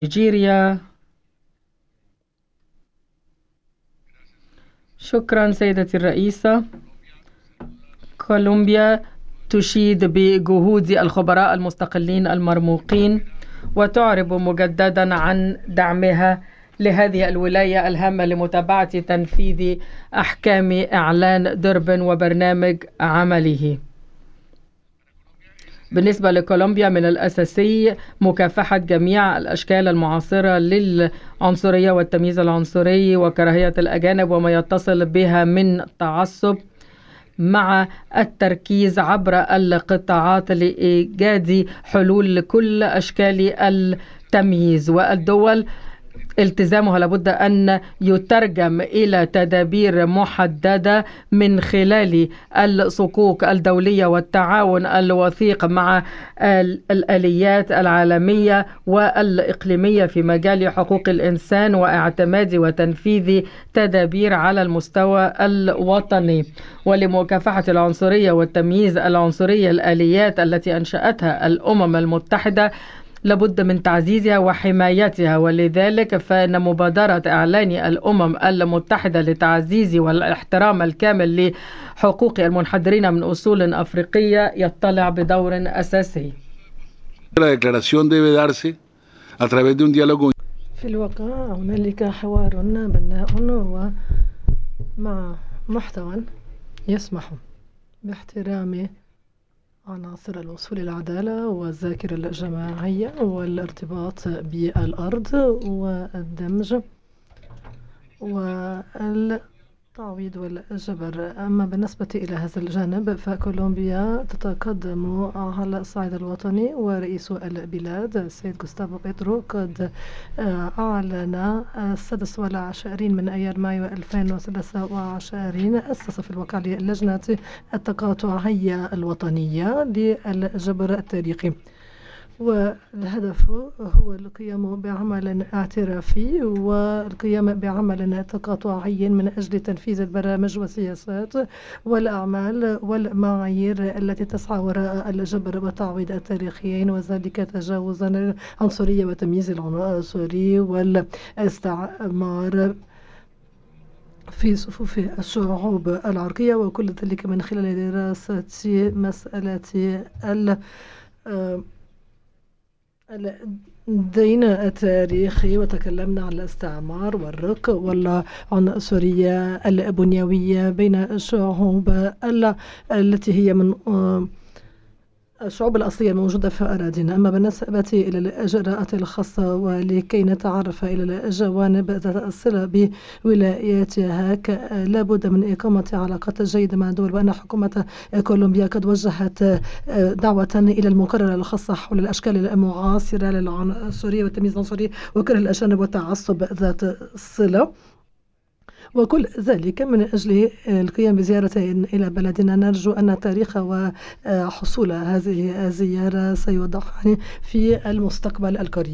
نيجيريا. شكرا سيدتي الرئيسة. كولومبيا تشيد بجهود الخبراء المستقلين المرموقين وتعرب مجددا عن دعمها لهذه الولاية الهامة لمتابعة تنفيذ أحكام إعلان ديربن وبرنامج عمله. بالنسبة لكولومبيا من الأساسي مكافحة جميع الأشكال المعاصرة للعنصرية والتمييز العنصري وكراهية الأجانب وما يتصل بها من تعصب، مع التركيز عبر القطاعات لإيجاد حلول لكل أشكال التمييز. والدول التزامها لابد أن يترجم إلى تدابير محددة من خلال الصكوك الدولية والتعاون الوثيق مع الآليات العالمية والإقليمية في مجال حقوق الإنسان واعتماد وتنفيذ تدابير على المستوى الوطني. ولمكافحة العنصرية والتمييز العنصري الآليات التي أنشأتها الأمم المتحدة لابد من تعزيزها وحمايتها، ولذلك فإن مبادرة إعلان الأمم المتحدة لتعزيز والاحترام الكامل لحقوق المنحدرين من أصول أفريقية يطلع بدور أساسي. في الواقع هنالك حوار بناء ومع محتوى يسمح باحترام عناصر الوصول إلى العدالة والذاكرة الجماعية والارتباط بالأرض والدمج والتعويض والجبر. أما بالنسبة إلى هذا الجانب فكولومبيا تتقدم على الصعيد الوطني، ورئيس البلاد السيد غوستافو بيترو قد أعلن 26 من أيار مايو 2023 أسس في الواقع للجنة التقاطعية الوطنية للجبر التاريخي، والهدف هو القيام بعمل اعترافي والقيام بعمل تقاطعي من أجل تنفيذ البرامج والسياسات والأعمال والمعايير التي تسعى وراء الجبر والتعويض التاريخيين، وذلك تجاوزا العنصرية وتمييز العنصري والاستعمار في صفوف الشعوب العرقية، وكل ذلك من خلال دراسة مسألة الدين التاريخي. وتكلمنا عن الاستعمار والرق والعنصرية البنيوية بين الشعوب التي هي من الشعوب الأصلية الموجودة في أراضينا. أما بالنسبة إلى الإجراءات الخاصة ولكي نتعرف إلى الجوانب ذات الصلة بولاياتها، لابد من إقامة علاقات جيدة مع الدول، وأن حكومة كولومبيا قد وجهت دعوة إلى المقررة الخاصة حول الأشكال المعاصرة للعنصرية والتمييز العنصري وكره الأجانب والتعصب ذات الصلة، وكل ذلك من أجل القيام بزيارة إلى بلدنا. نرجو أن تاريخ وحصول هذه الزيارة سيوضح في المستقبل القريب.